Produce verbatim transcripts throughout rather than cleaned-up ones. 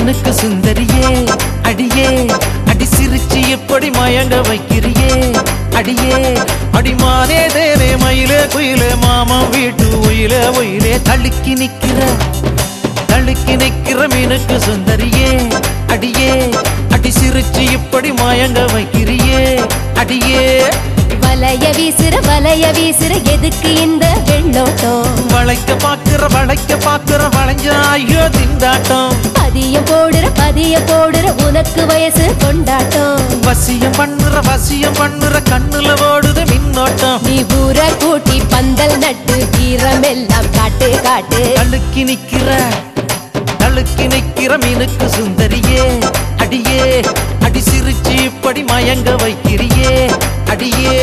மினுக்கு சுந்தரியே அடியே அடி சிரிச்சு எப்படி மயங்க வைக்கிறியே அடியே அடிமானே தேனே மயிலே குயிலே மாமன் வீட்டு ஒயிலே ஒயிலே தழுக்கி நிக்கிற தழுக்கி நிக்கிற மினுக்கு சுந்தரியே அடியே அடி சிரிச்சு இப்படி மயங்க வைக்கிறியே அடியே வலைய வீசுற வலைய வீசுற எதுக்கு இந்த வெள்ளோட்டம் வளைக்க பாக்குற வளைக்க பாக்குற வளைஞ்சா ஐயோ திண்டாட்டம் பதியம் போடுற பதியம் போடுற உனக்கு வயசு கொண்டாட்டம் வசியம் பண்ணுற வசியம் பண்ணுற கண்ணுல ஓடுது மின்னோட்டம் நீ ஊர கூட்டி பந்தல் நட்டு வீரமெல்லாம் காட்டு காட்டு தழுக்கி நிக்கிற தழுக்கி நிக்கிற மீனுக்கு சுந்தரியே அடியே அடி சிரிச்சு இப்படி மயங்க வைக்கிறியே அடியே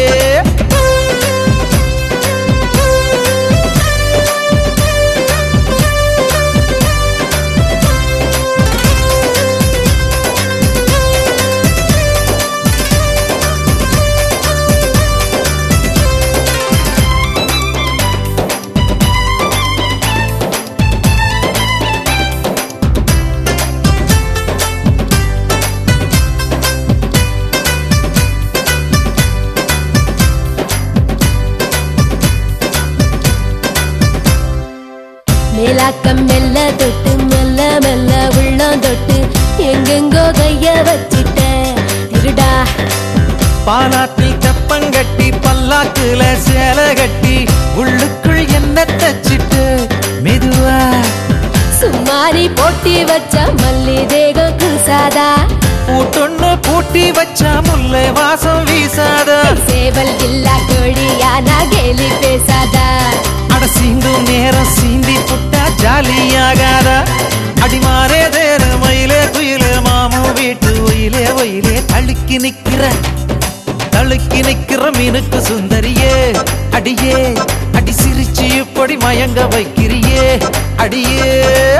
மேலாக்கம் மெல்ல தொட்டு மெல்ல மெல்ல உள்ளம் தொட்டு எங்கெங்கோ கைய வச்சிட்ட திருடா பாலாத்தி கப்பங்கட்டி பல்லாக்குல சேலை கட்டி உள்ளுக்குள் என்ன தச்சிட்டு மெதுவா சும்மாரி போட்டி வச்ச மல்லி தேகம் கூசாதா பூட்டொன்னு பூட்டி வச்சா முல்லை வாசம் வீசாதா சேவல் இல்லா கோழியானா கேலி பேசாதா அட சீண்டும் நேரம் சீந்தி புட்டா ஜாலியாகாதா அடிமாரே தேர மயிலே குயிலே மாமு வீட்டு ஒயிலே ஒயிலே தழுக்கி நிக்கிற தழுக்கி நிக்கிற மீனுக்கு சுந்தரியே அடியே அடி சிரிச்சு இப்படி மயங்க வைக்கிறியே அடியே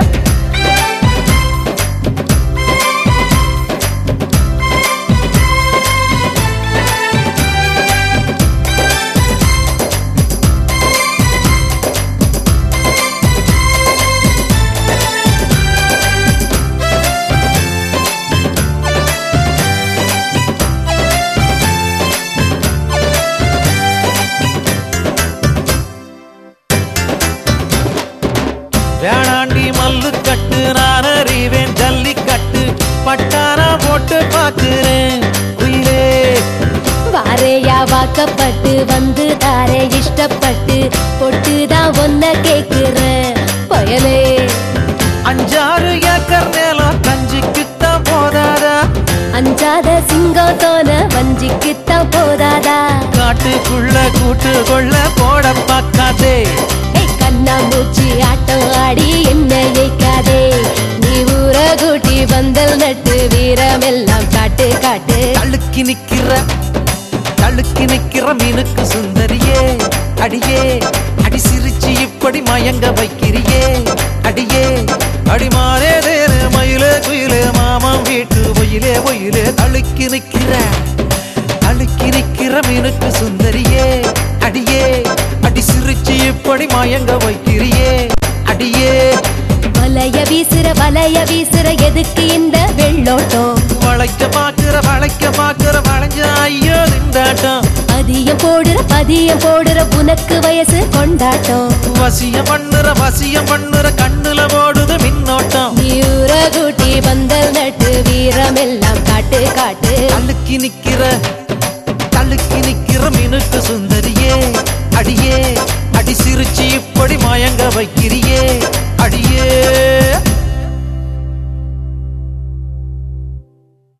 வேணாண்டி மல்லு கட்டு நான் அறிவேன் ஜல்லிக்கட்டு பட்டானா போட்டு பாக்குறேன் குயிலே வாரையா வாக்கப்பட்டு வந்து தாரே இஷ்டப்பட்டு பொட்டுதான் ஒன்ன கேக்குற பயலே அஞ்சாறு ஏக்கர் நேலம் கஞ்சிக்குத்தான் போதாதா அஞ்சாத சிங்கம் தோன வஞ்சிக்குத்தான் போதாதா காட்டுக்குள்ள கூட்டு கொள்ள போட பார்க்காதே கண்ணா மூச்சி ஆட்டம் ஆடி என்ன ஏக்காதே நீ ஊர கூட்டி பந்தல் நட்டு வீரமெல்லாம் காட்டு காட்டு தழுக்கி நிக்கிற தழுக்கி நிக்கிற மீனுக்கு சுந்தரியே அடியே அடி சிரிச்சு இப்படி மயங்க வைக்கிறியே அடியே அடிமாரே தேர மயிலே குயிலே மாமன் வீட்டு ஒயிலே ஒயிலே தழுக்கி நிக்கிற தழுக்கி நிக்கிற மீனுக்கு சுந்தரியே அடியே அடி சிரிச்சு இப்படி மயங்க வைக்கிறியே அடியே வலைய வீசுற வலைய வீசுற எதுக்கு இந்த வெள்ளோட்டம் வளைக்க பாக்குற வளைக்க பாக்குற வளைஞ்ச ஐயோ திண்டாட்டம் பதியம் போடுற பதியம் போடுற உனக்கு வயசு கொண்டாட்டம் வசியம் பண்ணுற வசியம் பண்ணுற கண்ணுல ஓடுது மின்னோட்டம் நீ ஊர கூட்டி பந்தல் நட்டு வீரமெல்லாம் காட்டு காட்டு தழுக்கி நிக்கிற தழுக்கி நிக்கிற மீனுக்கு சுந்தரியே அடியே அடி சிரிச்சு இப்படி மயங்க வைக்கிறியே